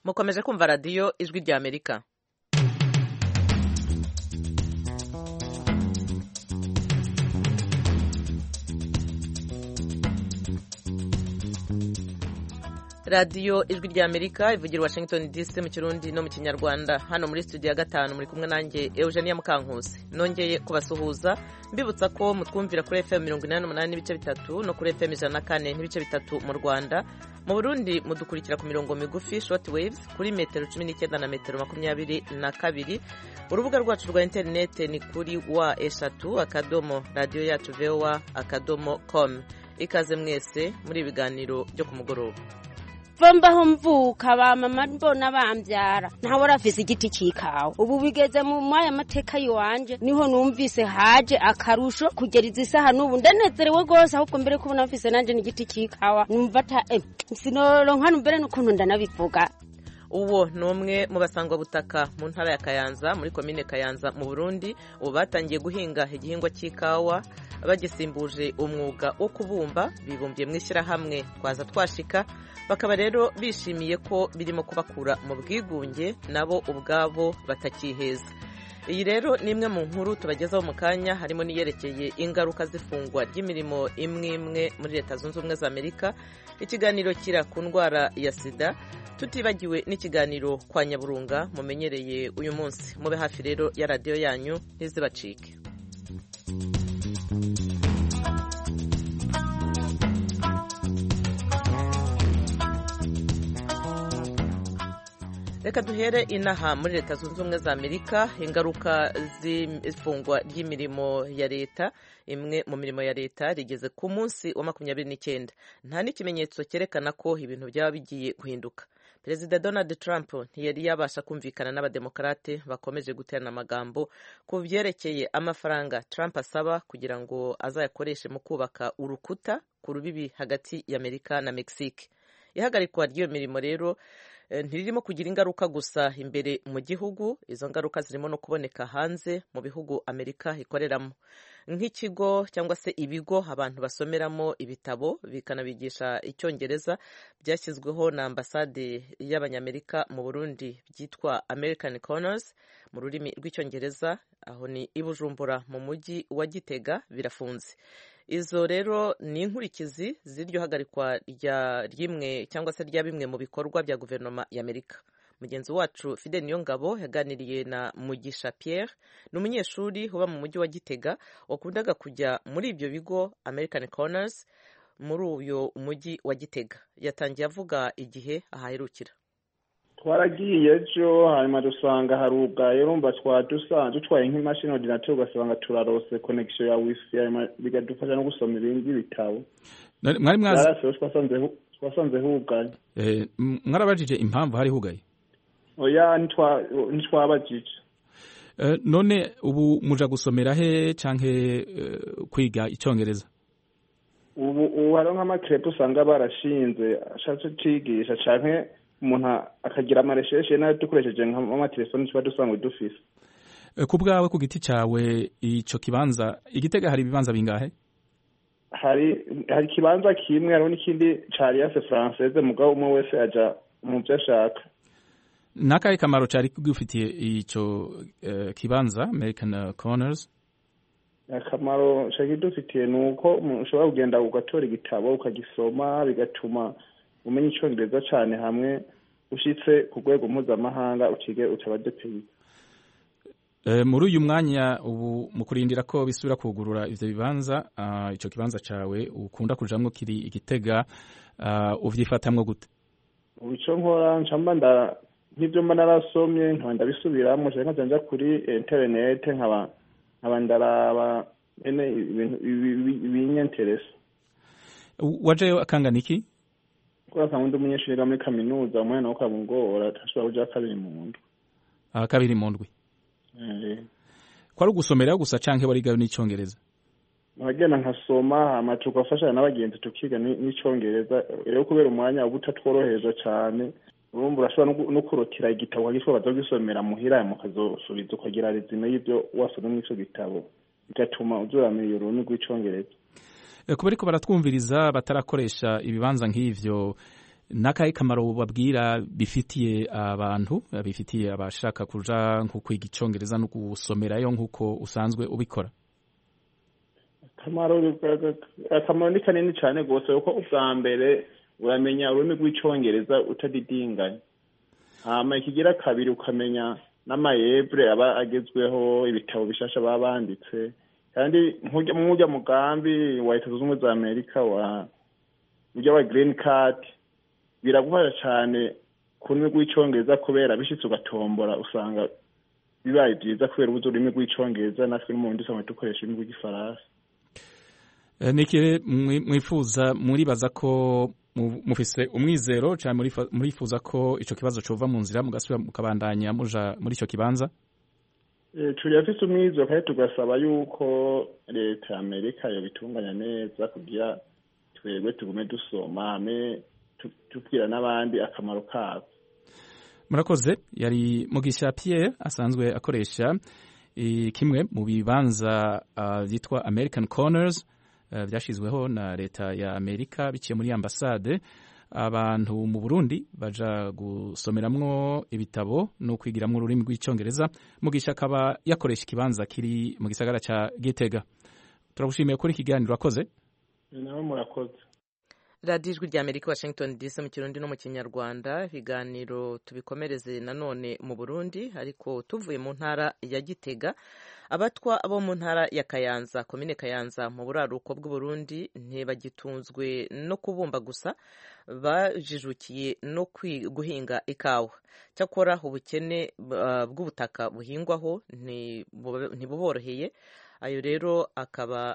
mukomeje kumva radiyo ijwi rya Amerika. radiyo ijwi rya Amerika ivugira Washington DC mu Kirundi no mu Kinyarwanda. Hano muri studio ya gatanu muri kumwe nanjye Eugenia Mukankusi. Nongeye kubasuhuza mbibutsa ko mutwumvira kuri FM 88 n'ibice bitatu no kuri FM 104 n'ibice bitatu mu Rwanda. Mu Burundi mudukurikira ku mirongo migufi short waves kuri metero 19 na metero 22. Urubuga rwacu rwa internet ni kuri wa@radioyacu.voa.com. Ikaze mwese muri ibiganiro byo ku mugoroba. Vambaho mvuka ba mama mbona bambyara ntawe rafise igiti cikawe ubu bigeze mu mwaya mateka yiwanje niho numvise haje akarusho kugeriza isaha n'ubu ndanezerewe gose ahubwo mbere ko nafise nanje n'igiti cikawa numva ta sinoronka mbere n'ukuntu ndanabivuga. Uwo numwe mu basangwa butaka mu ntara ya Kayanza muri komine Kayanza mu Burundi ubu batangiye guhinga igihingwa cy'ikawa bagisimbuje umwuga wo kubumba bibumbiye mu ishyirahamwe Twaza Twashika. Bakaba rero bishimiye ko birimo kubakura mu bwigunge nabo ubwabo batakiheza. Iyi rero ni imwe mu nkuru tubagezaho mu kanya, harimo niyerekeye ingaruka z'ifungwa ry'imirimo imwe muri Leta Zunze Ubumwe za Amerika, ikiganiro kira ku ndwara ya sida, tutibagiwe n'ikiganiro kwa Nyaburunga mumenyereye uyu munsi. Mube hafi rero ya radiyo yanyu ntizibacike. Reka duhere inaha muri Leta Zunze Ubumwe za Amerika. Ingaruka z'ifungwa ry'imirimo ya leta, imwe mu mirimo ya leta rigeze ku munsi wa 29. Nta n'ikimenyetso cyerekana ko ibintu byaba bigiye guhinduka. Perezida Donald Trump ntiyari yabasha kumvikana n'abademokarate bakomeje guterana amagambo ku byerekeye amafaranga Trump asaba kugira ngo azayakoreshe mu kubaka urukuta ku rubibi hagati ya Amerika na Mexique. Ihagarikwa ry'iyo mirimo rero ntiririmo kugira ingaruka gusa imbere mu gihugu, izo ngaruka zirimo no kuboneka hanze mu bihugu Amerika ikoreramo, nk'ikigo cyangwa se ibigo abantu basomeramo ibitabo bikanabigisha icyongereza byashyizweho na ambasade y'Abanyamerika mu Burundi byitwa American Corners mu rurimi rw'icyongereza, aho ni i Bujumbura mu mujyi wa Gitega, birafunze. Izo rero ni inkurikizi z'iryo hagarikwa ry'imwe cyangwa se rya bimwe mu bikorwa bya guverinoma y'Amerika. Mugenzi wacu Fidel Niyongabo yaganiriye na Mugisha Pierre, ni umunyeshuri uba mu mujyi wa Gitega wakundaga kujya muri ibyo bigo American Corners muri uyu mujyi wa Gitega. Yatangiye avuga igihe ahaherukira. Twaragiye ejo hanyuma dusanga harugaye, urumva dutwaye nk'imashini ordinateur ugasanga turarose connection ya wifi, bigadufasha no gusoma ibindi bitabo. Mwari mwazi twasanze hugaye. Mwarabajije impamvu hari hugaye? Oya ntitwabajije. None ubu muja gusomera he canke kwiga icyongereza? Ubu hari nk'amakrepe usanga barashinze ashatse cigisha canke umuntu akagira amaresheshe nayo dukoresheje nk'amatelefoni tuba dusanzwe dufise. Ku bwawe ku giti cawe ico kibanza Igitega hari ibibanza bingahe? Hari kibanza kimwe, hariho n'ikindi ca Alliance Française, mugabo umwe wese aja mu byo ashaka. Nakahe kamaro cari kugufitiye ico kibanza American Corners? Akamaro cari dufitiye nuko ushobora kugenda ugatora igitabo ukagisoma, bigatuma umenya icyongereza cyane, hamwe ushitse ku rwego mpuzamahanga ukige utabadepeye. Muri uyu mwanya ubu mukurindira ko bisubira kugurura ivyo bibanza, ico kibanza cawe ukunda kujamwo kiri Igitega, uvyifatamwo gute? Ico nkora ncamba nk'ivyo mba narasomye nkaba ndabisubiramo, cyangwa nkajya kuri internet nkaba ndaraba ibintu binyenteresa. Wajeyo akangana iki? Kwa kandi umunyeshuri muri kaminuza umwana wo kabungora tashobora kuja kabiri mu ndwi. Kabiri mu ndwi. Kwari gusomera gusa canke warigayo n'icyongereza? Nagenda nkasoma amacuko afashanya n'abagenzi tukiga n'icyongereza, rero kubera umwanya ubutatworoheje cyane urumva urashobora no kurotira igitabo ukagishobora bazogisomera muhira mukazosubiza ukagira resume y'ibyo wasomye muri ico gitabo, bigatuma uzoramenya ururimi rw'icyongereza. Kuba ariko baratwumviriza batarakoresha ibibanza nk'ivyo, n'akahe kamaro babwira bifitiye abantu bifitiye abashaka kuja nko kwiga icongereza no gusomerayo nk'uko usanzwe ubikora? akamaro ni kanini cyane rwose kuko ubwa mbere uramenya ururimi rw'icongereza utadidinganya, hama ikigira kabiri ukamenya n'amayevure aba agezweho, ibitabo bishasha baba banditse, kandi nk'ujya mugambi wa Leta Zunze Ubumwe za Amerika wa green card biragufasha cyane ku rurimi rw'icongereza kubera bishitse ugatombora usanga bibaye byiza kubera ubuze ururimi rw'icongereza natwe n'umundi usanga dukoresha ururimi rw'igifaransa. Niki mwifuza muribaza ko mufise umwizero cyane murifuza ko ico kibazo cova mu nzira mugasubira mukabandanya muja muri ico kibanza? Turafise umwizero kandi tugasaba yuko Leta ya Amerika yobitunganya neza kugira twebwe tugume dusoma tubwira n'abandi akamaro kabo. Murakoze. Yari Mugisha Pierre asanzwe akoresha kimwe mu bibanza byitwa American Corners byashizweho na Leta ya Amerika biciye muri ambasade. Abantu mu Burundi baja gusomeramwo ibitabo no kwigiramwo ururimi rw'icongereza. Mugisha akaba yakoresha ikibanza kiri mu gisagara ca Gitega. Turagushimiye kuri ikiganiro akoze. Nawe murakoze. radiyo ijwi rya Amerika Washington DC mu Kirundi no mu Kinyarwanda. Ibiganiro tubikomereze nanone mu Burundi, ariko tuvuye mu ntara ya Gitega. Abatwa bo mu ntara ya Kayanza, komine Kayanza mu buraruko bw'u Burundi, ntibagitunzwe no kubumba gusa, bajijukiye no guhinga ikawa. Cyakora ubukene bw'ubutaka buhingwaho ntibuboroheye. Ayo rero akaba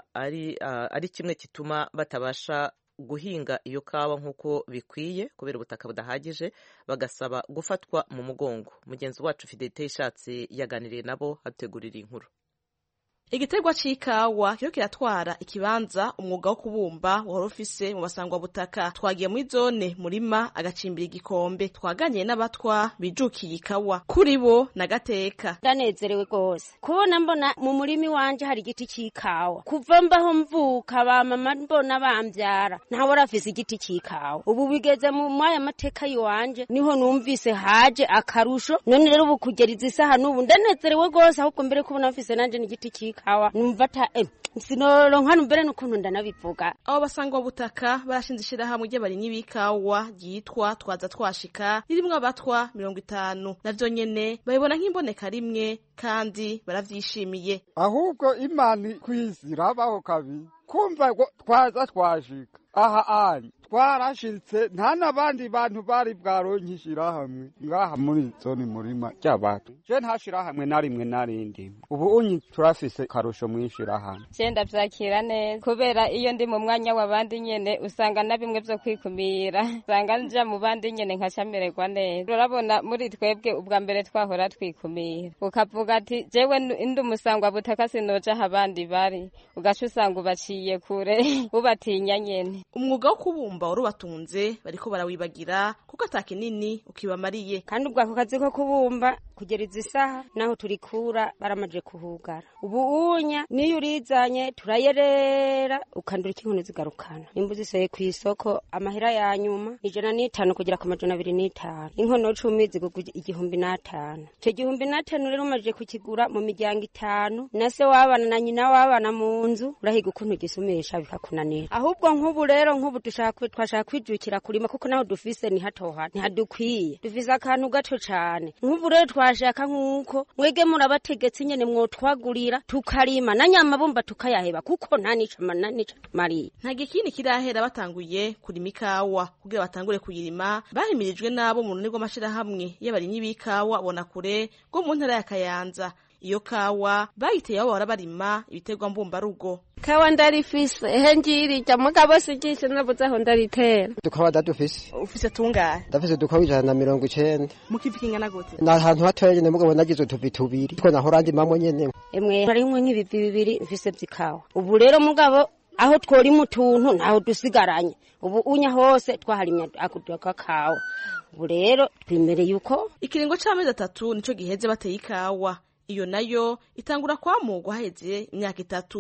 ari kimwe kituma batabasha guhinga iyo kawa nk'uko bikwiye kubera ubutaka budahagije, bagasaba gufatwa mu mugongo. Mugenzi wacu Fidelite Ishatse yaganiriye nabo hategurira inkuru. Igiterwa c'ikawa cyo kiratwara ikibanza umwuga wo kubumba wari ufise mu basangwa butaka. Twagiye muri zone Murima agacimbira igikombe, twaganiriye n'abatwa bijukiye ikawa. Kuri bo nagateka ndanezerewe rwose kubona mbona mu murimi wanje hari igiti c'ikawa. Kuva mbaho mvuka ba mama mbona bambyara ntawe arafise igiti c'ikawa. Ubu bigeze mu mwaya mateka yiwanje niho numvise haje akarusho. None rero ubu kugeriza isaha n'ubu ndanezerewe rwose, ahubwo mbere kubona mfise nanje n'igiti c'ikawa numva sinoronka mbere n'ukuntu ndanabivuga. Abo basangwa butaka barashinze ishirahamwe ry'abarimyi b'ikawa ryitwa Twaza Twashika, ririmwo abatwa 50. Navyo nyene babibona nk'imboneka rimwe kandi baravyishimiye. Ahubwo Imana kwizira baho kabiri kumva Twaza Twashika aha ari twarashitse nta nabandi bantu bari bwaronkishira hamwe ngaha muri zone Murima cy'abantu. Je ntashira hamwe na rimwe narindi. Ubu unyi turafise karusho mwishira hamwe. Je ndavyakira neza kubera iyo ndi mu mwanya w'abandi nyene usanga na bimwe byo kwikumira, usanga nja mu bandi nyene nkacamererwa neza. Urabona muri twebwe ubwa mbere twahora twikumira, ukavuga ati jewe ndi umusangwa butaka sinoja abandi bari, ugaca usanga ubaciye kure ubatinya nyene. Umwuga wo kubumba urubatunze bariko barawibagira kuko atakinini ukibamariye. Kandi ubwo ako kazi ko kubumba kugereza isaha naho turikura baramaje kuhugara. Ubu unya niyo urizanye turayerera ukandura ikintu zigarukana. Imbuzi seye ku isoko amahera ya nyuma 150 kugira ku 250. Inkono 10 ziguguye 1,500. Cyo 1,500 rero umaje kukigura mu miryango 5 na se wabana na nyina wabana mu nzu urahiga ukuntu gisumesha bikakunanira. Ahubwo nk'ubu rero nk'ubu twashaka kwijukira kurima kuko naho dufise ni hatoha ntihadukwiye. Dufise akantu gato cyane. Nk'ubu rero twashaka nk'uko mwege murabategetse nyene mwotwagurira tukarima na nyamabumba tukayaheba kuko nta nico mari. Nta gikini kirahera batanguye kurima ikawa. Kugira batangure kuyirima bahimirijwe nabo mu runini rw'amashira hamwe y'abarimyi b'ikawa bona kure ngo mu ntara ya Kayanza. Iyo kawa bayiteye aho barabarima ibiterwa mbumba rugo. Kawa ndarifise henjiri jamugabo sigishe nabuzaho ndaritera. Tukawa dadufise. Ufise tungahe? Ndafise dukawa 190. Mukivingana gute? Na hantu hatoye nyene mugabo nagize tubiri. Ko naho randi mamo nyene. Emwe harimwe nk'ibivi bibiri mfise by'ikawa. Ubu rero mugabo aho twori mu tuntu naho dusigaranye. Ubu unya hose twaharimya akuduka kawa. Ubu rero twimereye yuko ikiringo c'amezi 3 nico giheze bateye ikawa. Iyo nayo itangura kwamugwa heze imyaka 3.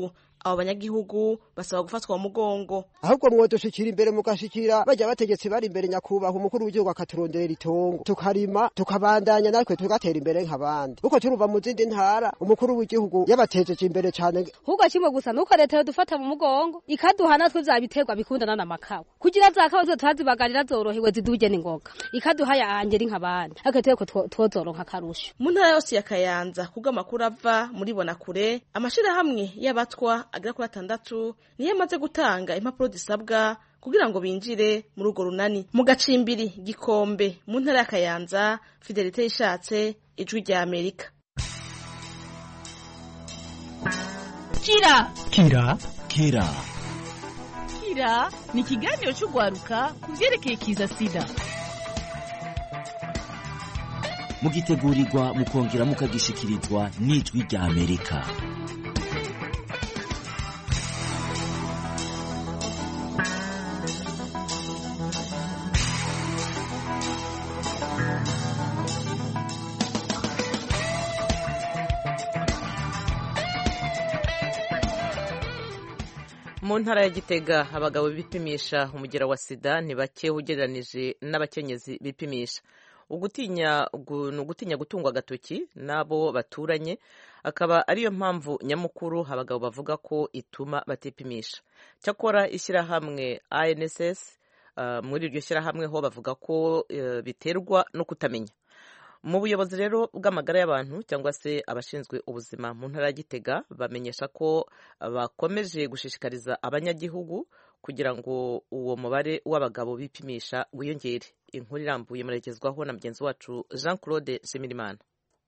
abo banyagihugu basaba gufatwa mu mugongo. Ahubwo mwodushikira imbere mugashikira bajya bategetse bari imbere nyakubahwa umukuru w'igihugu akaturonderera itongo tukarima tukabandanya natwe tugatera imbere nk'abandi uko turuva mu zindi ntara umukuru w'igihugu yabatejeje imbere cyane. Ahubwo kimwe gusa nuko leta yodufata mu mugongo ikaduha natwe vyabiterwa bikundana n'amakawa kugira zakawa tuzibagarira zorohewe ziduje n'ingoga ikaduha yanje ri nk'abandi akateko twozoronka karusho. Mu ntara yose ya Kayanza kubwo amakuru ava muri Bonakure amashirahamwe y'abatwa agera kuri 6 niyo amaze gutanga impapuro zisabwa kugira ngo binjire muri urwo runani. Mu gacimbiri Gikombe mu ntara ya Kayanza, Fidelite Yishatse, Ijwi rya Amerika. Kira ni ikiganiro cy'ugwaruka ku byerekeye kiza sida. mugitegurirwa mukongera mukagishikirizwa n'Ijwi rya Amerika. Mu ntara ya Gitega abagabo bipimisha umugera wa sida ni bake ugereranije n'abakenyezi bipimisha. Ugutinya gutungwa agatoki nabo baturanye akaba ariyo mpamvu nyamukuru abagabo bavuga ko ituma batipimisha. Cyakora ishyirahamwe ANSS muri iryo shyirahamwe ho bavuga ko biterwa no kutamenya. Mu buyobozi rero bw'amagara y'abantu cyangwa se abashinzwe ubuzima mu ntara ya Gitega bamenyesha ko bakomeje gushishikariza abanyagihugu kugira ngo uwo mubare w'abagabo bipimisha wiyongere. Inkuru irambuye muregezwaho na mugenzi wacu Jean Claude Semirimana.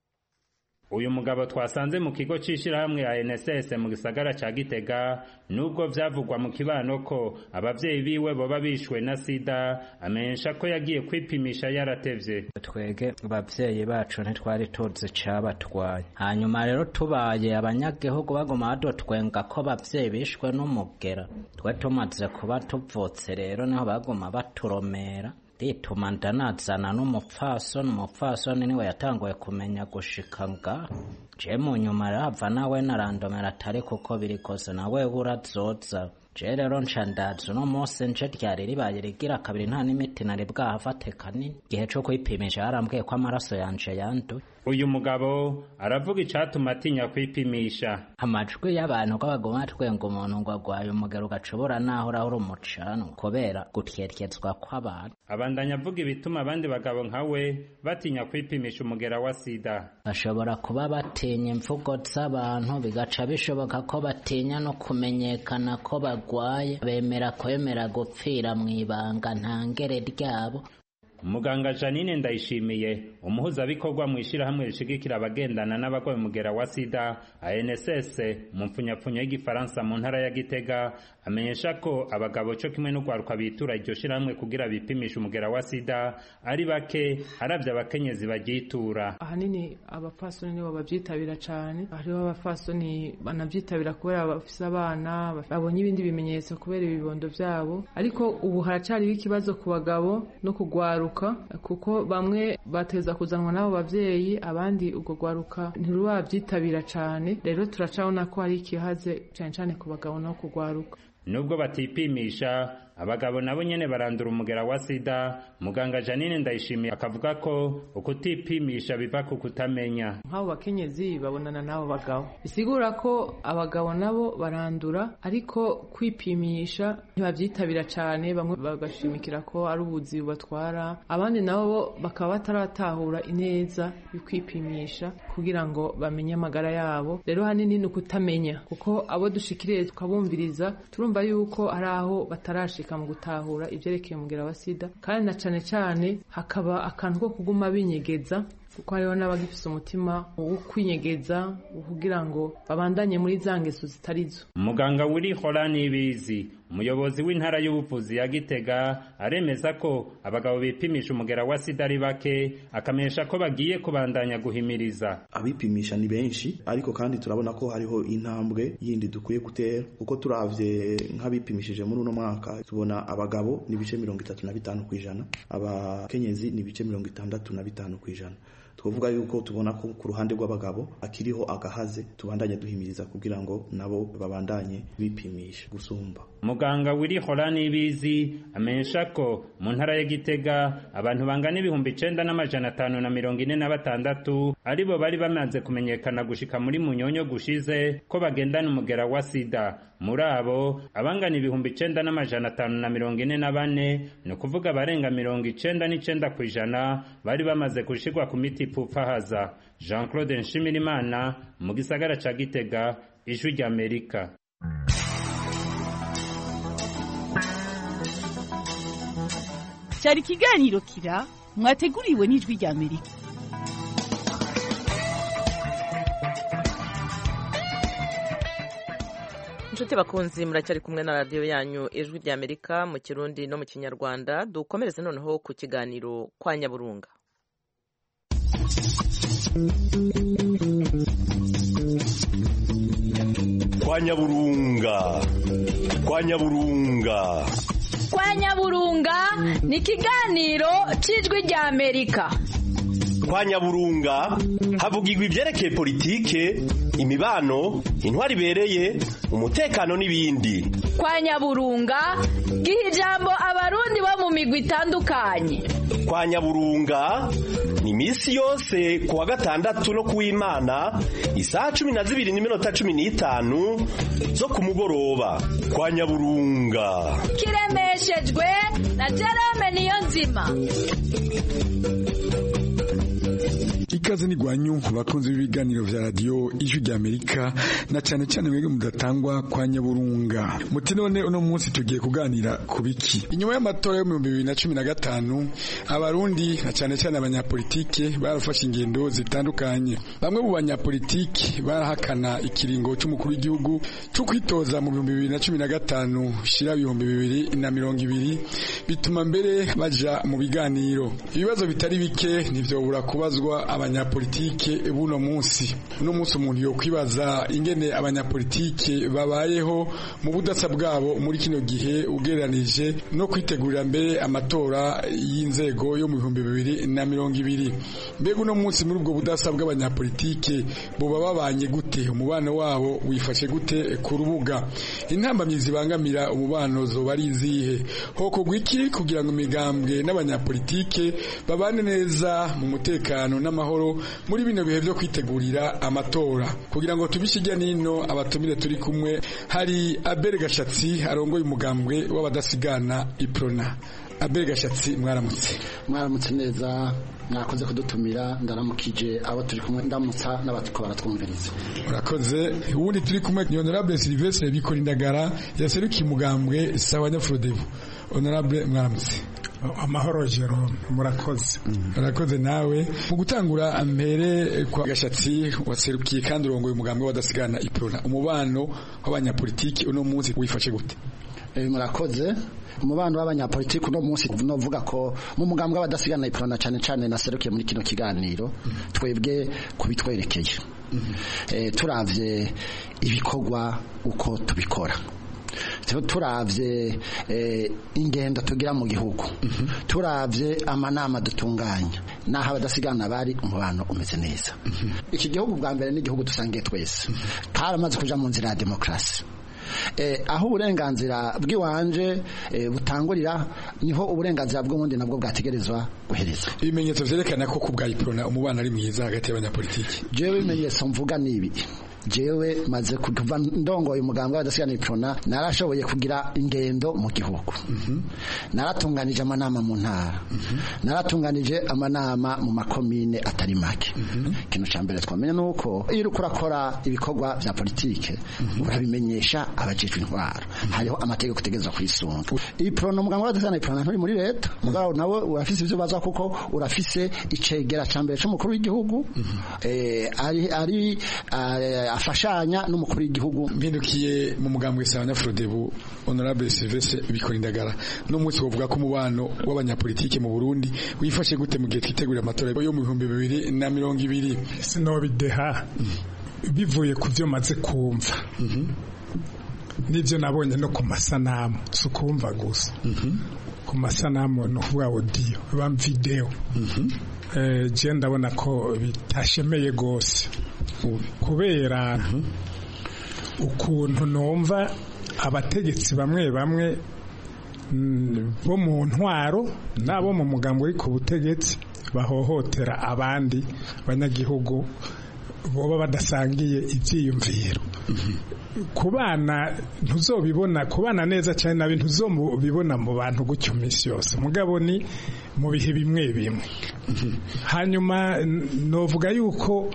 Uyu mugabo twasanze mu kigo c'ishirahamwe ANSS mu gisagara ca Gitega nubwo vyavugwa mu kibano ko abavyeyi biwe boba bishwe na sida amenyesha ko yagiye kwipimisha yaratevye. Twege abavyeyi bacu ntitwari tuzi cabatwaye, hanyuma rero tubaye abanyagihugu bagoma badotwenga ko abavyeyi bishwe n'umugera, twe tumaze kuba tuvutse rero niho bagoma baturomera dituma ndanazana n'umupfasoni niwe yatanguye kumenya gushika nga je mu nyuma rava nawe narandomera atari kuko biri kose nawe urazoza je rero nca ndaza no mose nje ryari ribaye rigira kabiri nta n'imiti nari bwahafate kanini gihe co kwipimisha yarambwiye ko amaraso yanje yanduye. Uyu mugabo aravuga icatuma atinya kwipimisha. Amajwi y'abantu ko bagoma twenga umuntu ngo agwaye umugero gacobora naho uri umucano kubera gutyeryezwa kw'abantu. Abandanya avuga ibituma abandi bagabo nkawe batinya kwipimisha umugera wa sida. Bashobora kuba batinya imvugo z'abantu bigaca bishoboka ko batinya no kumenyekana ko bagwaye bemera kwemera gupfira mw'ibanga ntangere ryabo. Muganga Janine Ndayishimiye umuhuzabikorwa mu ishirahamwe rishigikira abagendana n'abagwaye umugera wa sida ANSS mu mpfunyapfunya y'igifaransa mu ntara ya Gitega amenyesha ko abagabo cyo kimwe n'ugwaruka bitura iryo shirahamwe kugira bipimisha umugera wa sida ari bake haravye abakenyezi bagitura. Ahanini abapfasoni nibo bavyitabira cane, hariho abapfasoni banavyitabira kubera bafise abana babonye ibindi bimenyetso kubera ibibondo vyabo, ariko ubu haracari ikibazo ku bagabo no kugwaruka kuko bamwe bateza kuzanwa n'abo bavyeyi abandi ubwo gwaruka ntirubavyitabira cane, rero turacabona ko hari ikihaze cane cane ku bagabo no kugwaruka. Nubwo batipimisha abagabo nabo nyene barandura umugera wa sida. Muganga Janine Ndayishimiye akavuga ko ukutipimisha biva ku kutamenya. Nk'abo bakenyezi babonana n'abo bagabo bisigura ko abagabo nabo barandura, ariko kwipimisha ntibavyitabira cane, bamwe bagashimikira ko ari ubuzi bubatwara, abandi nabo bakaba bataratahura ineza y'ukwipimisha kugira ngo bamenye amagara yabo. Rero hanini ni ukutamenya, kuko abo dushikiriye tukabumviriza turumva yuko hari aho batarashika mu gutahura ivyerekeye umugera wa sida, kandi na cane cane hakaba akantu ko kuguma binyegeza kuko hariho n'abagifise umutima wo kwinyegeza kugira ngo babandanye muri za ngeso zitarizo. Muganga Willy Horani Bizi umuyobozi w'intara y'ubuvuzi ya Gitega aremeza ko abagabo bipimisha umugera wa sida ari bake, akamenyesha ko bagiye kubandanya guhimiriza. Abipimisha ni benshi, ariko kandi turabona ko hariho intambwe yindi dukwiye gutera, kuko turavye nk'abipimishije muri uno mwaka tubona abagabo ni bice 35%, abakenyezi ni bice 65%. twovuga yuko tubona ko ku ruhande rw'abagabo akiriho agahaze tubandanye duhimiriza kugira ngo nabo babandanye bipimisha gusumba. Muganga Willy Holani Ibizi amenyesha ko mu ntara ya Gitega abantu bangana 9,546 aribo bari bamaze kumenyekana gushika muri Munyonyo gushize ko bagendana umugera wa sida. Muri abo abangana 9,544 ni kuvuga barenga 99% bari bamaze kushikwa ku miti ipfupfahaza. Jean-Claude Nshimirimana mu gisagara ca Gitega, Ijwi rya Amerika. Cyari kiganiro kira mwateguriwe n'Ijwi rya Amerika. Inshuti bakunzi muracyari kumwe na radio yanyu Ijwi rya Amerika mu Kirundi no mu Kinyarwanda. Dukomereze noneho ku kiganiro kwa Nyaburunga. Kwa Nyaburunga. Kwa Nyaburunga. Kwa Nyaburunga ni ikiganiro cy'Ijwi rya Amerika. Kwa Nyaburunga havugirwa ivyerekeye politike, imibano, intwari bereye, umutekano n'ibindi. Kwa Nyaburunga giha ijambo abarundi bo mu migwi itandukanye. Kwa Nyaburunga ni misi yose kuwa gatandatu no kuw'Imana isaha 12:15 zo ku mugoroba. Kwa Nyaburunga kiremeshejwe na Jerome Niyonzima. Ikaze ni gwanyu bakunze ibiganiro vya radio Ijwi rya Amerika na cyane cyane mwege mudatangwa kwa Nyaburunga. Muti none uno munsi tugiye kuganira kubiki. Inyuma y'amatora yo mu 2015 abarundi na cyane cyane abanyapolitike barafashe ingendo zitandukanye. Bamwe mu banyapolitike barahakana ikiringo cy'umukuru w'igihugu cyo kwitoza mu 2015 shira 2020 bituma mbere baja mu biganiro. Ibibazo bitari bike nivyo bura kubazwa abanyapolitike buno munsi. Uno munsi umuntu yo kwibaza ingene abanyapolitike babayeho mu budasa bwabo muri kino gihe ugereranije no kwitegurira mbere amatora y'inzego yo mu 2020. Mbega uno munsi muri ubwo budasa bw'abanyapolitike boba babanye gute, umubano wabo wifashe gute ku rubuga, intambamyi zibangamira umubano zo bari izihe, hoko gwiki kugira ngo imigambwe n'abanyapolitike babane neza mu mutekano n'amahoro muri bino bihe byo kwitegurira amatora. Kugira ngo tubishijya nino abatumire turi kumwe hari Abel Gashatsi arongoye umugambwe w'abadasigana Iprona. Abel Gashatsi mwaramutse neza, mwakoze kudutumira, ndaramukije abo turi kumwe, ndamutsa n'abatiko baratwumviriza. Urakoze. Ubundi turi kumwe ni Honorable Sylvestre Bikorindagara yaserukiye umugambwe sawa Nyafrodebu. Honorable mwaramutse. Amahoro Jerome, murakoze. Murakoze nawe. Mu gutangura mbere kwa Gashatsi waserukiye kandi urongoye umugambwe w'abadasigana Iprona, umubano w'abanyapolitiki uno munsi wifashe gute? Murakoze. Umubano w'abanyapolitiki uno munsi novuga ko mu mugambwe w'abadasigana Iprona cyane cyane naserukiye muri kino kiganiro twebwe kubitwerekeye. Turavye ibikorwa uko tubikora, turavye ingendo tugira mu gihugu, turavye amanama dutunganya naho abadasigana bari umubano umeze neza. Iki gihugu bwa mbere ni igihugu dusangiye twese, karamaze kuja mu nzira ya demokrasi. Aho uburenganzira bw'iwanje butangurira niho uburenganzira bw'ubundi nabwo bwategerezwa guhereza. Ibimenyetso vyerekana ko ku bwa Iprona umubano ari mwiza hagati y'abanyapolitiki. Jewe ibimenyetso mvuga nibi: jewe maze kuva ndongoye umugambwe w'abadasigana Iprona narashoboye kugira ingendo mu gihugu. Naratunganije amanama mu ntara, naratunganije amanama mu makomine atari make. Kintu ca mbere twamenye nuko iyo urakora ibikorwa vya politike urabimenyesha abajejwe intwaro, hariho amategeko kutegezwa kwisunga. Iprona umugambwe w'abadasigana Iprona nturi muri leta, mugabo nawe urafise ivyo baza kuko urafise icegera ca mbere c'umukuru w'igihugu ari afashanya n'umukuru w'igihugu. Mpindukiye mu mugambwe sawa Nyafrodebu, Honorable Sylvestre Bikorindagara, no munsi wovuga ko umubano w'abanyapolitike mu Burundi wifashe gute mu gihe twitegurira amatora yo mu 2020? Sinobideha bivuye ku byo maze kumva n'ibyo nabonye no ku masanamu, sukumva gusa. ku masanamu no kuvuga audio bam video je ndabona ko bitashemeye gose kubera ukuntu numva abategetsi bamwe bamwe bo mu ntwaro nabo mu mugambo uri ku butegetsi bahohotera abandi banyagihugu boba badasangiye ibyiyumviro kubana ntuzobibona kubana neza cyane nabi ntuzobibona mu bantu gutyo minsi yose mugabo ni mu bihe bimwe bimwe hanyuma novuga yuko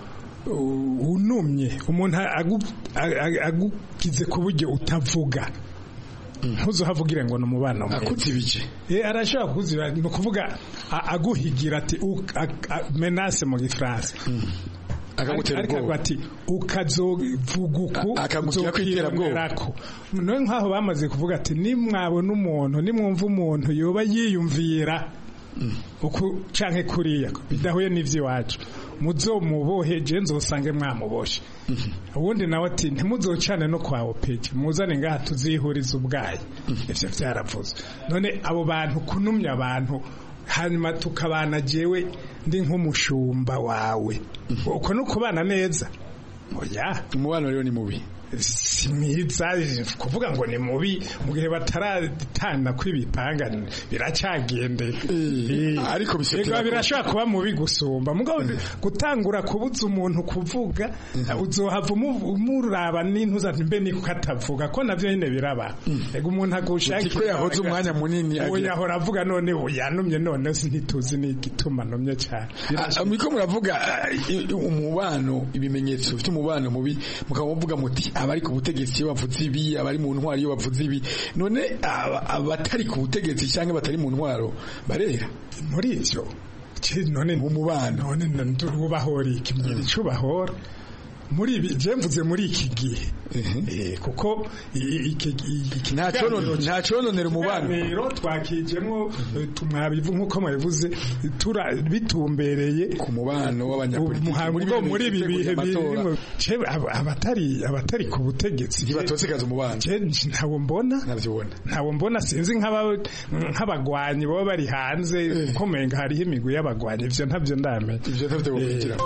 unumye umuntu agukize ku buryo utavuga ntuzohavugire ngo ni umubano akuzibije arashobora kuziba ni ukuvuga aguhigira ati menace mu gifaransa akagutera ati ukazovuga uku akagutera kwiterabwoba none nkaho bamaze kuvuga ati nimwabona umuntu nimwumva umuntu yoba yiyumvira uku canke kuriya bidahuye n'ivy'iwacu muzomubohe je nzosange mwamuboshe ubundi nawe ati ntimuzocane no kwa opeje muzane ngaha tuzihuriza ubwayi ivyo vyaravuze none abo bantu kunumya abantu hanyuma tukabana jewe ndi nk'umushumba wawe uko no kubana neza oya umubano rero ni mubi si mwiza kuvuga ngo ni mubi mu gihe bataratana kw'ibipanga biracagende ariko birashobora kuba mubi gusumba mugabo gutangura kubuza umuntu kuvuga uzohava umuraba n'intuza mbe niko katavuga ko navyo nyine biraba ego umuntu agushaka ko yahoze umwanya munini yahora avuga none yanumye none ntituzi n'igituma numye cyane miko muravuga umubano ibimenyetso bifite umubano mubi mukamuvuga muti abari ku butegetsi iyo bavuze ibi abari mu ntwaro iyo bavuze ibi none abatari ku butegetsi cyangwa batari mu ntwaro barera muri ivyo none umubano none ndubahora ikimwira ico bahora muri ibi je mvuze muri iki gihe kuko nta cononera umubano rero twakijemwo tumwabivu nkuko mwabivuze bitumbereye ku mubano w'abanyapolitiki muri ibi bihe birimo abatari ku butegetsi ntibatosekaza umubano ntawo mbona sinzi nk'abagwanyi baba bari hanze kuko menga hariho imigwi y'abagwanyi ivyo ntavyo ndamenya ivyo ntavyo bokugira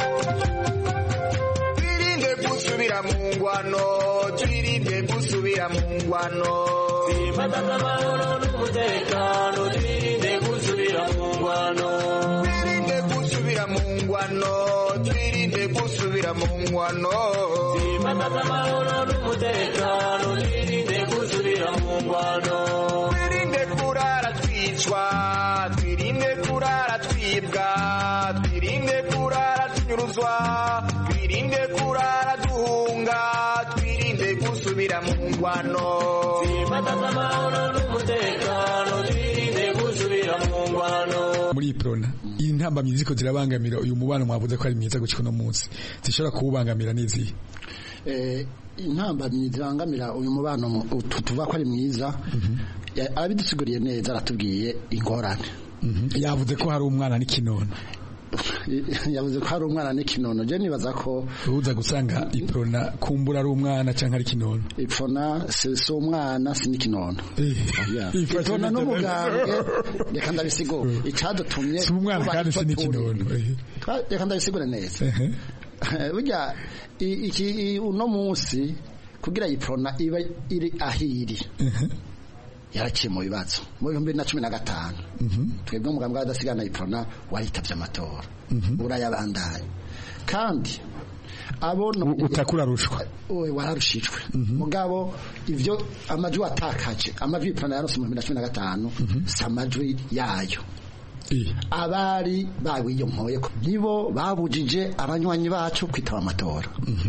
gusubira mu ngwano twirinde gusubira mu ngwano twimakaza amahoro n'umutekano twirinde gusubira mu ngwano twirinde gusubira mu ngwano twirinde gusubira mu ngwano twimakaza amahoro n'umutekano twirinde gusubira mu ngwano twirinde kurara twicwa twirinde kurara twibwa twirinde kurara tunyuruzwa twirinde kurara duhunga twirinde gusubira mu ngwano twimakaza amahoro n'umutekano twirinde gusubira mu ngwano muri Prona iyi ntambamyi ziko zirabangamira uyu mubano mwavuze ko ari mwiza gucika no munsi zishobora kuwubangamira n'izihe intambamyi zibangamira uyu mubano tuvuga ko ari mwiza abidusiguriye neza aratubwiye ingorane yavuze ko hari umwana n'ikinono yavuze ko hari umwana n'ikinono je nibaza ko uza gusanga iprona kumbura ari umwana canke ari kinono iprona si umwana si n'ikinono iprona n'umugambwe reka ndabisigura icadutumye si umwana kandi si n'ikinono reka ndabisigura neza burya iki uno munsi kugira iprona iba iri ahiri yaraciye mu bibazo mu 2015 twebwe umugambwe w'adasigana iprona waritavye amatora urayabandanya kandi abona utakura rushwa wararushijwe mugabo ivyo amajwi watakaje amajwi iprona yarose mu 2015 samajwi yayo abari bawiyo mpoye nibo babujije abanywanyi bacu kwitaba amatora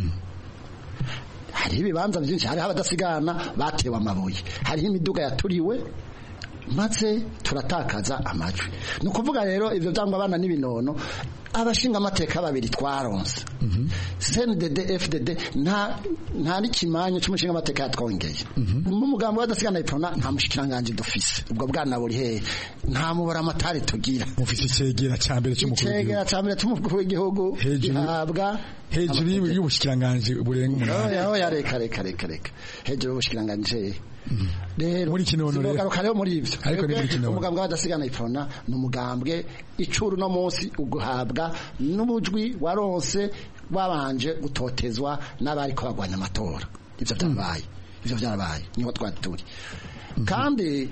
hari ibibanza byinshi hari abadasigana batewe amabuye hari imiduga yaturiwe maze turatakaza amajwi ni ukuvuga rero ivyo byangwa abana n'ibinono abashinga amateka babiri twaronse CNDD FDD nta n'ikimanyo cy'umushinga amateka yatwongeye mu mugambo w'adasigana iprona nta mushikiranganje dufise ubwo bwana buri he nta mubara amatari tugira mufise icegera cyambere cy'umukuru w'igihugu gihabwa hejuru y'ubushikiranganje burenga umunani oya reka hejuru y'ubushikiranganje rero muri kinonore rero muri ivyo ariko ni muri kinonore umugambwe w'adasigana iprona n'umugambwe icuru no munsi uguhabwa n'ubujwi waronse babanje gutotezwa n'abari ko bagwanya amatora ivyo byarabaye niho twari turi kandi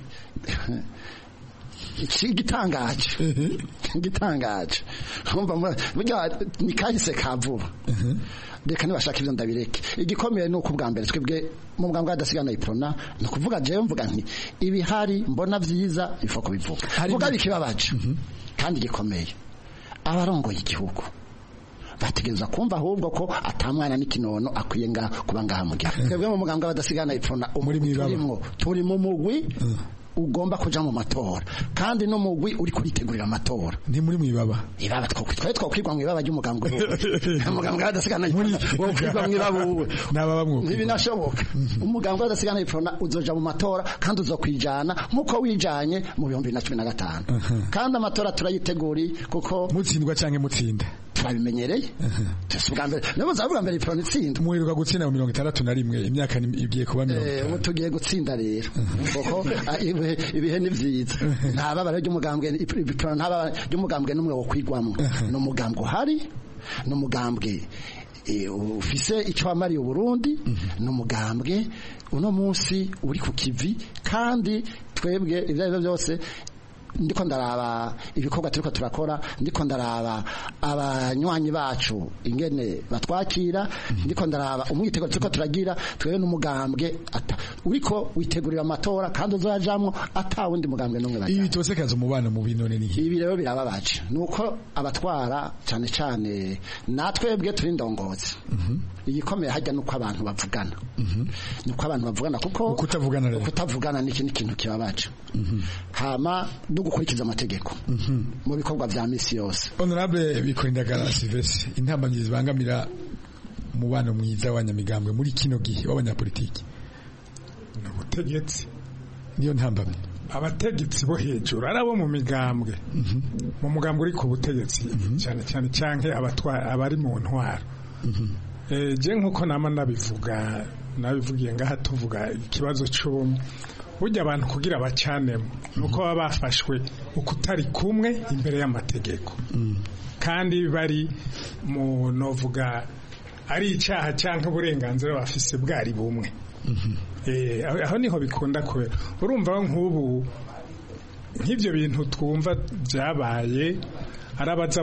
igitangaje umva ni kahise kavuba reka nibashaka ivyo ndabireke igikomeye nuko ubwa mbere twebwe mu mugambwe w'adasigana iprona no kuvuga jewe mvuga nti ibihari mbona vyiza ifo kubivuga vuga bikibabaje kandi gikomeye abarongoye igihugu bategereza kumva ahubwo ko atamwana n'ikinono akwiye kuba ngaha mu gihugu twebwe mu mugambwe w'adasigana iprona turi mu mugwi ugomba kuja mu matora kandi no mugwi uri kuritegurira amatora ni muri mwibaba twokwigwa mwibaba ry'umugambwe umugambwe w'adasigana wokwigwa mwibaba uwe ntibinashoboka umugambwe w'adasigana iprona uzoja mu matora kandi uzokwijana nk'uko wijanye mu 2015 kandi amatora turayiteguri kuko mutsindwa canke mutsinda turabimenyereye tubwambere nabo zavuga mbere iprona itsinda muheruka gutsinda mu 61 imyaka igiye kuba 40 ubu tugiye gutsinda rero kuko ibihe ni vyiza ntababara ry'umugambwe ntababara ry'umugambwe n'umwe wo kwigwamo no mugambwe hari no mugambwe ufise icyo wamariye Burundi no mugambwe uno munsi uri ku kivi kandi twebwe ibyo byose ndiko ndaraba ibikorwa turiko turakora ndiko ndaraba abanywanyi bacu ingene batwakira ndiko ndaraba umwitego turiko turagira twebwe n'umugambwe uriko witegurira amatora kandi uzajamwo atawundi mugambwe n'umwe baje ibi tosekaza umubano mu binone ni ibi rero birababaje nuko abatwara cyane cyane natwebwe turi ndongozi igikomeye hajya nuko abantu bavugana nuko abantu bavugana kuko kutavugana ni ikintu kibabaje hama gukurikiza amategeko mu bikorwa vya misi yose honorable Bikorindagara Sylvestre intambamyi zibangamira umubano mwiza w'abanyamigambwe muri kino gihe w'abanyapolitiki n'ubutegetsi niyo ntambamyi abategetsi bo hejuru arabo mu migambwe mu mugambwe uri ku butegetsi cyane cyane canke abari mu ntwaro je nkuko nama nabivugiye ngaha tuvuga ikibazo cy'ubumwe burya abantu kugira bacanemo nuko baba bafashwe ukutari kumwe imbere y'amategeko kandi bari mu novuga ari icyaha cyangwa uburenganzira bafise bwari bumwe aho niho bikunda kubera urumva nk'ubu nk'ibyo bintu twumva byabaye arabaza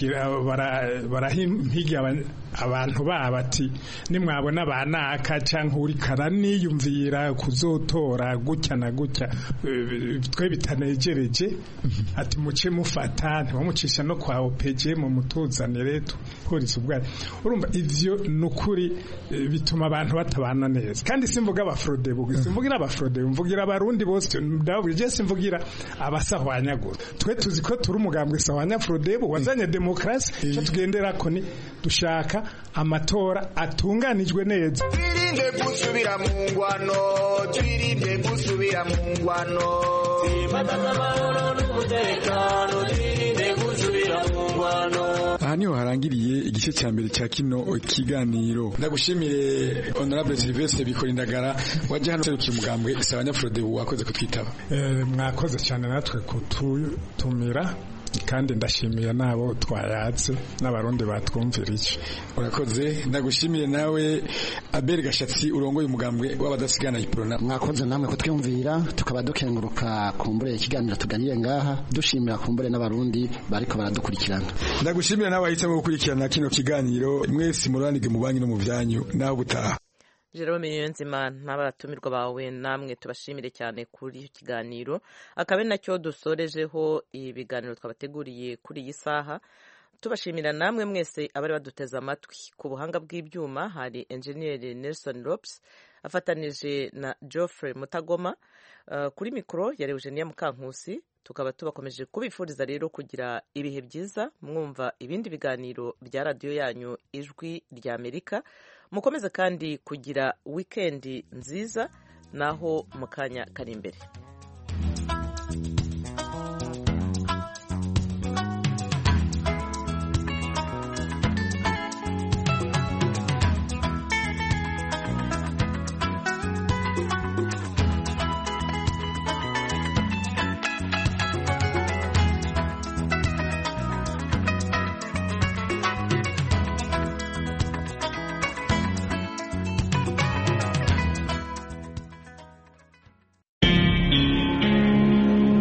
barahimpiga abantu babati nimwabona abanaka canke uri karaniyumvira kuzotora gutya na gutya twe bitanejereje ati muce mufata ntibamucisha no kwa OPG mu mutuzanire polisi ubwari urumva ivyo nukuri bituma abantu batabana neza kandi simvuga abafrode bugi simvugira abafrode mvugira abarundi bose ndabuje simvugira abasahwanyagura twe tuzi ko turi umugambwe sahwanya frodebu wazanye demokrasi cyo tugendera ko ni dushaka amatora atunganijwe neza twirinde gusubira mu ngwano twirinde gusubira mu ngwano tsimbatana amahoro n'umutekano twirinde gusubira mu ngwano aha niho harangiriye igice cya mbere cya kino kiganiro ndagushimiye honorable Sylvestre Bikorindagara waje hano serukiye umugambwe Sahwanya-Frodebu wakoze kutwitaba mwakoze cyane natwe kututumira kandi ndashimiye nabo twayatse n'abarundi batwumvirije urakoze ndagushimiye nawe Abel Gashatsi urongoye umugambwe w'abadasigana iprona mwakoze namwe kutwumvira tukaba dukenguruka kumbure ikiganiro tuganiye ngaha dushimira kumbure n'abarundi bariko baradukurikirana ndagushimira nawe wahisemo gukurikirana kino kiganiro mwese muranige mu banki no mu byanyu nawe gutaha Jerome Niyonzima n'abatumirwa bawe namwe tubashimire cyane kuri kiganiro akabe nacyo dusorejeho ibiganiro twabateguriye kuri iyi saha tubashimira namwe mwese abari baduteze amatwi. Ku buhanga bw'ibyuma hari enjeniyeri Nelson Lopes afatanije na Geoffrey Mutagoma, kuri mikoro yari Eugenia Mukankusi. Tukaba tubakomeje kubifuriza rero kugira ibihe byiza mwumva ibindi biganiro bya radiyo yanyu Ijwi rya Amerika. Mukomeze kandi kugira wikendi nziza, naho mu kanya kari imbere.